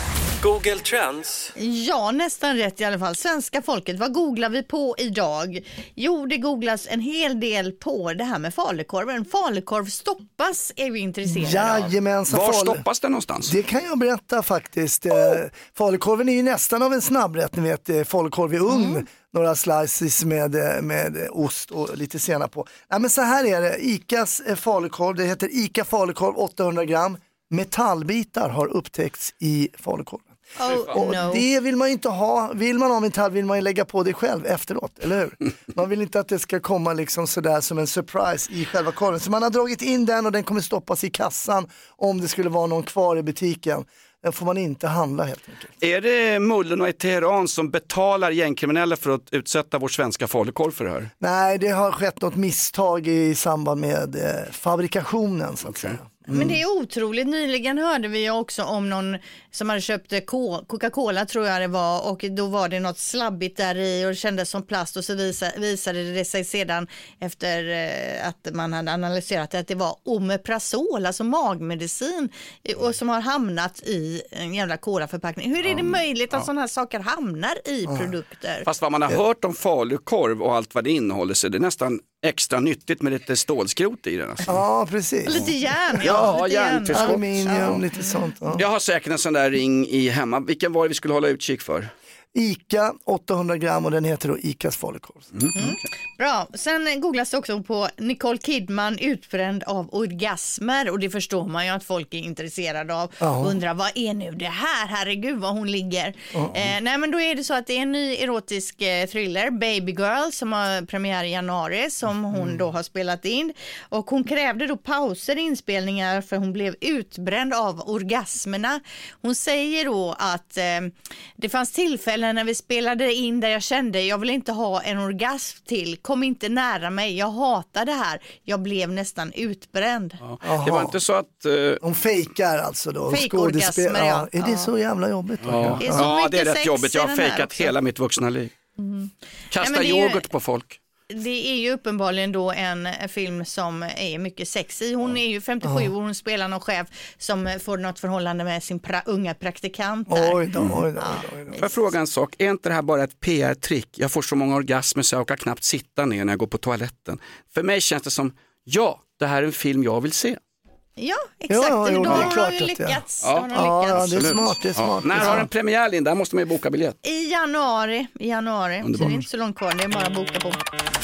Google Trends. Ja, nästan rätt i alla fall. Svenska folket, vad googlar vi på idag? Jo, det googlas en hel del på det här med falukorven. Falukorv stoppas är vi intresserade Jajamensan, av. Var fal- stoppas det någonstans? Det kan jag berätta faktiskt. Oh. Eh, falukorven är ju nästan av en snabbrätt, ni vet, eh, falukorv i ugn. Mm. Några slices med, med ost och lite senap på. Ja, men så här är det, Icas falukorv, det heter Ica falukorv åttahundra gram. Metallbitar har upptäckts i falukorven. Oh, och no. det vill man ju inte ha. Vill man ha metall vill man ju lägga på det själv efteråt, eller hur? Man vill inte att det ska komma liksom sådär som en surprise i själva korven. Så man har dragit in den och den kommer stoppas i kassan om det skulle vara någon kvar i butiken. Den får man inte handla helt enkelt. Är det mullorna i Teheran som betalar gängkriminella för att utsätta vår svenska falukorv för det här? Nej, det har skett något misstag i samband med eh, fabrikationen så att säga. Mm. Men det är otroligt. Nyligen hörde vi också om någon som hade köpt Coca-Cola tror jag det var, och då var det något slabbigt där i och det kändes som plast och så visade det sig sedan efter att man hade analyserat det att det var omeprazol, alltså magmedicin, och som har hamnat i en jävla colaförpackning. Hur är det möjligt att ja. sådana här saker hamnar i ja. produkter? Fast vad man har hört om falukorv och allt vad det innehåller så är det nästan extra nyttigt med lite stålskrot i den. Alltså. Ja, precis. Lite järn. Ja, järn. Aluminium, ja. lite sånt. Ja. Jag har säkert en sån där ring i hemma. Vilken var det vi skulle hålla utkik för? Ica åttahundra gram och den heter då Icas falukorv. Mm. Mm. Bra, sen googlas det också på Nicole Kidman utbränd av orgasmer och det förstår man ju att folk är intresserade av. Oh. Undrar vad är nu det här? Herregud vad hon ligger. Oh. Eh, nej men då är det så att det är en ny erotisk eh, thriller, Baby Girl, som har premiär i januari som hon mm. då har spelat in och hon krävde då pauser i inspelningar för hon blev utbränd av orgasmerna. Hon säger då att eh, det fanns tillfällen när vi spelade in där jag kände jag vill inte ha en orgasm till, kom inte nära mig, jag hatar det här, jag blev nästan utbränd. Ja. Det var inte så att uh... de fejkar alltså då fake-orgasmer, ja. Är det ja. så jävla jobbigt? Ja, det är, ja, det är rätt jobbigt, jag har fejkat hela mitt vuxna liv. Mm. Kasta ja, yoghurt ju... på folk. Det är ju uppenbarligen då en film som är mycket sexig. Hon är ju femtiosju och hon spelar någon chef som får något förhållande med sin pra- unga praktikant där. Oj då, oj då, oj då. Får jag fråga en sak? Är inte det här bara ett P R-trick? Jag får så många orgasmer så jag orkar knappt sitta ner när jag går på toaletten. För mig känns det som, ja, det här är en film jag vill se. Ja, exakt. Ja, ja, då har klart hon lyckats. Ja. Hon ja, lyckats. ja, det är smart. Det är smart. Ja. När har den premiär, Linda? Där måste man ju boka biljett. I januari. I januari. Så det är inte så långt kvar, det är bara att boka på.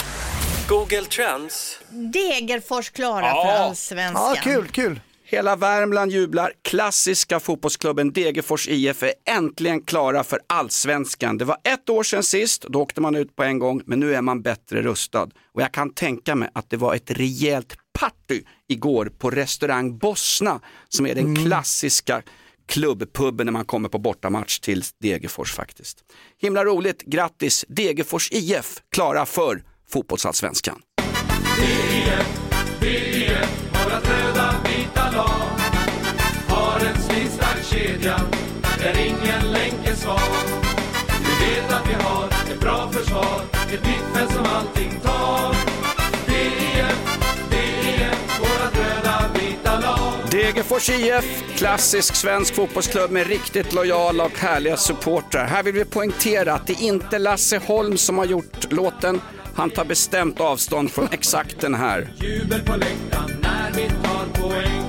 Google Trends. Degerfors klara ja. för allsvenskan. Ja, kul, kul. Hela Värmland jublar. Klassiska fotbollsklubben Degerfors I F är äntligen klara för allsvenskan. Det var ett år sedan sist, då åkte man ut på en gång, men nu är man bättre rustad. Och jag kan tänka mig att det var ett rejält party igår på restaurang Bosna, som är den mm. klassiska klubbpubben när man kommer på bortamatch till Degerfors faktiskt. Himla roligt, grattis Degerfors I F, klara för fotbollsallsvenskan. D I F, D I F, vårat röda vita lag har en slinstark kedja där ingen länk är svag. Vi vet att vi har ett bra försvar, ett nytt fält som allting tar. D I F, D I F, vårat röda vita lag. Degerfors I F, klassisk svensk fotbollsklubb med riktigt lojala och härliga supportrar. Här vill vi poängtera att det inte är Lasse Holm som har gjort låten. Han tar bestämt avstånd från exakt den här. Jubel på läktaren när vi tar poäng.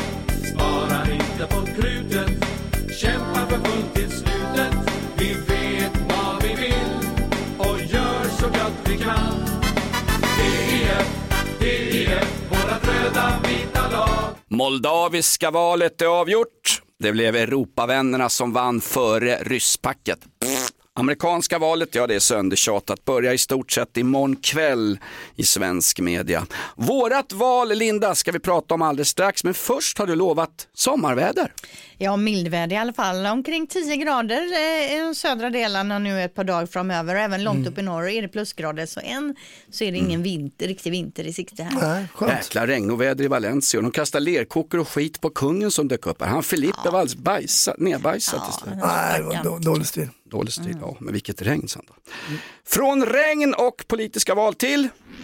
Sparar inte på krutet. Kämpar för fullt till slutet. Vi vet vad vi vill och gör så gott vi kan. D I F, D I F, vårat röda vita lag. Moldaviska valet är avgjort. Det blev Europavännerna som vann före rysspacket. Pff. Amerikanska valet, ja det är söndertjatat, börjar i stort sett imorgon kväll i svensk media. Vårat val, Linda, ska vi prata om alldeles strax, men först har du lovat sommarväder. Ja, mildväder i alla fall. Omkring tio grader i de södra delarna nu ett par dagar framöver. Och även långt upp i norr är det plusgrader. Så än så är det ingen vinter, riktig vinter i sikte här. Nej, skönt. Jäkla regn och väder i Valencia. Och de kastar lerkokor och skit på kungen som dök upp här. Han Filippe ja. var bajsa, nedbajsat ja, till slut. Nej, det var då, dålig stil. Dålig stil, mm. ja. Men vilket regn sen då. Mm. Från regn och politiska val till...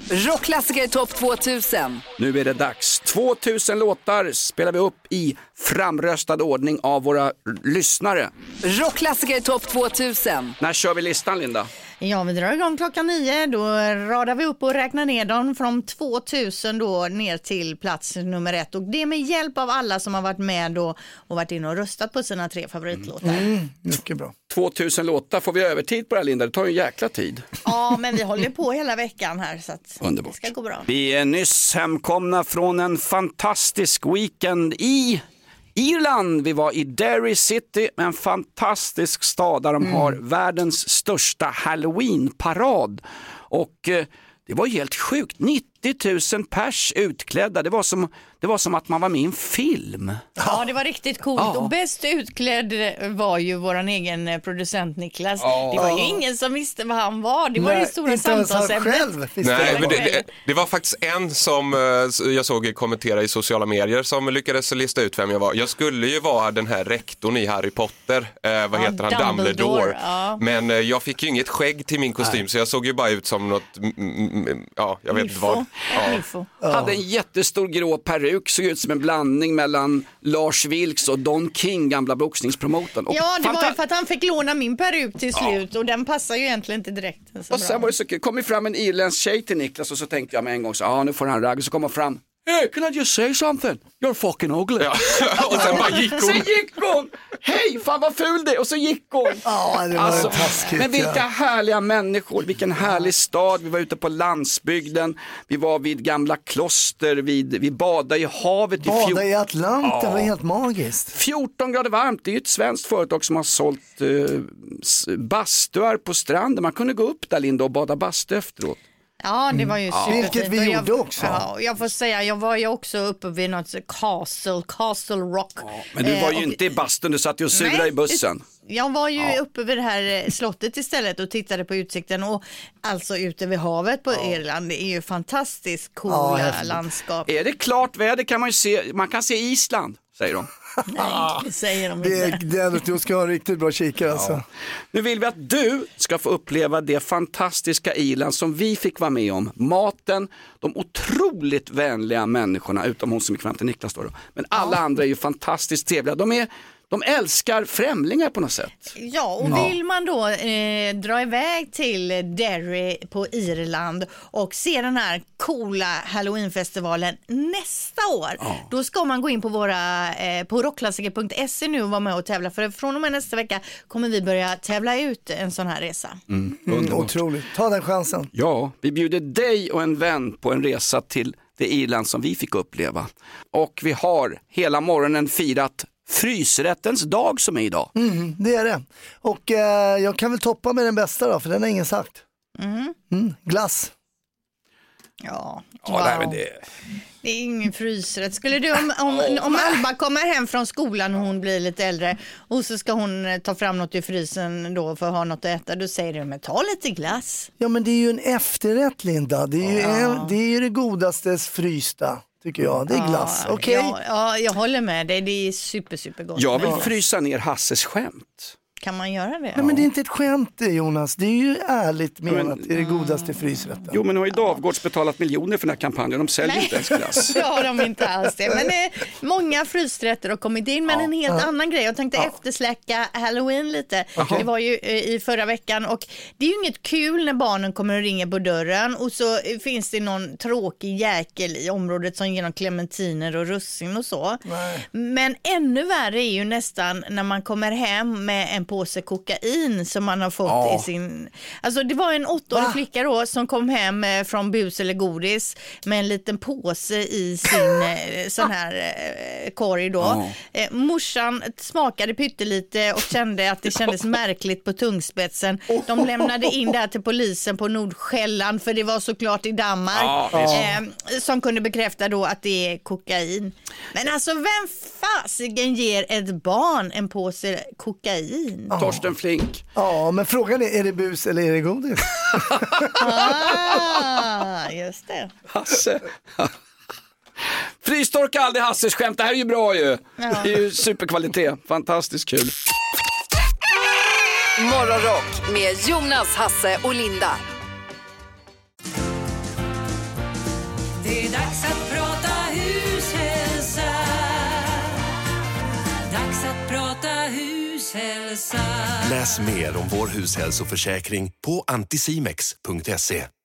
Rockklassiker topp tvåtusen. Nu är det dags. tvåtusen låtar spelar vi upp i framröstad ordning av våra lyssnare. Rockklassiker topp tvåtusen. När kör vi listan, Linda? Ja, vi drar igång klockan nio. Då radar vi upp och räknar ner dem från tvåtusen då ner till plats nummer ett. Och det är med hjälp av alla som har varit med då och varit in och röstat på sina tre favoritlåtar. Mm, mycket bra. tvåtusen låtar, får vi övertid på det här, Linda? Det tar ju en jäkla tid. Ja, men vi håller på hela veckan här så att Underbart. det ska gå bra. Vi är nyss hemkomna från en fantastisk weekend i Irland. Vi var i Derry City, en fantastisk stad där de mm. har världens största Halloween-parad. Och eh, det var helt sjukt. nittio tusen pers utklädda. Det var som, det var som att man var med i en film. Ja, det var riktigt coolt. Ja. Och bäst utklädd var ju våran egen producent Niklas. Ja. Det var ju ingen som visste vad han var. Det var Nej, det stora samtalsämnet. Nej, men det, det, det var faktiskt en som jag såg kommentera i sociala medier som lyckades lista ut vem jag var. Jag skulle ju vara den här rektorn i Harry Potter. Eh, vad ja, heter han? Dumbledore. Dumbledore. Ja. Men eh, jag fick ju inget skägg till min kostym. Nej. Så jag såg ju bara ut som något, mm, mm, ja, jag vet inte vad. Ja. Ja. Hade en jättestor grå peruk, såg ut som en blandning mellan Lars Vilks och Don King, gamla boxningspromoten. Och ja, det fanta- var ju för att han fick låna min peruk till slut ja. Och den passar ju egentligen inte direkt. Så och sen bra. Var det så kul, kom ju fram en irländsk tjej till Niklas och så tänkte jag med en gång så, ja ah, nu får han ragg, och så kom han fram. Hey, can I just say something? You're fucking ugly. Ja. Och sen bara gick hon. Sen gick hon. Hej, fan vad ful det. Och så gick hon. Ja, det var alltså, taskigt. Men vilka ja. härliga människor. Vilken härlig stad. Vi var ute på landsbygden. Vi var vid gamla kloster. Vid, vi badade i havet. Bada i, fjor- i Atlanten. Ja. Det var helt magiskt. fjorton grader varmt. Det är ju ett svenskt företag som har sålt uh, bastuar på stranden. Man kunde gå upp där, Linda, och bada bastu efteråt. Ja, det var ju mm. superfint. Vilket vi jag, gjorde också. Ja, jag får säga, jag var ju också uppe vid något castle, castle rock. Ja, men du var ju eh, inte i bastun, du satt ju och surade i bussen. Jag var ju ja. uppe vid det här slottet istället och tittade på utsikten och alltså ute vid havet på ja. Irland. Det är ju fantastiskt coola ja, landskap. Är det klart väder kan man ju se, man kan se Island, säger de. Nej, det säger de inte. Det, det är att du ska ha en riktigt bra kikare alltså. Ja. Nu vill vi att du ska få uppleva det fantastiska Irland som vi fick vara med om. Maten, de otroligt vänliga människorna, utom hon som är kvanten Niklas då. Men alla ja. andra är ju fantastiskt trevliga. De är De älskar främlingar på något sätt. Ja, och ja. vill man då eh, dra iväg till Derry på Irland och se den här coola Halloweenfestivalen nästa år, ja. då ska man gå in på våra eh, på rockklassiker punkt se nu och vara med och tävla. För från och med nästa vecka kommer vi börja tävla ut en sån här resa. Mm, mm, otroligt. Ta den chansen. Ja, vi bjuder dig och en vän på en resa till det Irland som vi fick uppleva. Och vi har hela morgonen firat frysrättens dag som är idag. Mm, det är det. Och eh, jag kan väl toppa med den bästa då, för den har ingen sagt. Mm. Mm, glass. Ja, wow. wow. Nej, men det... det är ingen frysrätt. Skulle du, om, om, om Alba kommer hem från skolan och hon blir lite äldre och så ska hon ta fram något i frysen då för att ha något att äta, då säger du, men ta lite glass. Ja, men det är ju en efterrätt, Linda. Det är ju, ja. en, det, är ju det godastes frysta. Tycker jag, det är glass, ja, okej? Okay? Ja, ja, jag håller med dig, det är super, super gott. Jag vill frysa ner Hasses skämt. Kan man göra det? Nej, men det är inte ett skämt, Jonas. Det är ju ärligt menat, det är det godaste frysrätten. Jo, men har ju Davgårds betalat miljoner för den här kampanjen. De säljer Nej. inte ens glass. Det har de inte alls det. Men det många frysrätter har kommit in. Men ja. en helt ja. annan grej. Jag tänkte ja. eftersläcka Halloween lite. Okay. Det var ju i förra veckan. Och det är ju inget kul när barnen kommer och ringer på dörren. Och så finns det någon tråkig jäkel i området som ger någon clementiner och russin och så. Nej. Men ännu värre är ju nästan när man kommer hem med en påse kokain som man har fått oh. i sin... Alltså det var en åttaårig Va? flicka då som kom hem från bus eller godis med en liten påse i sin sån här eh, korg då. Oh. Eh, morsan smakade pyttelite och kände att det kändes märkligt på tungspetsen. De lämnade in det här till polisen på Nordsjälland för det var såklart i Danmark oh. eh, som kunde bekräfta då att det är kokain. Men alltså vem fasigen ger ett barn en påse kokain? Oh. Torsten Flink. Ja, men frågan är, är det bus eller är det godis? ah, just det. Hasse. Frystorka aldrig Hasses skämt. Det här är ju bra ju. Ja. Det är ju superkvalitet. Fantastiskt kul. Morgonrock med Jonas, Hasse och Linda. Hushälsa. Läs mer om vår hushälsoförsäkring på anticimex punkt se.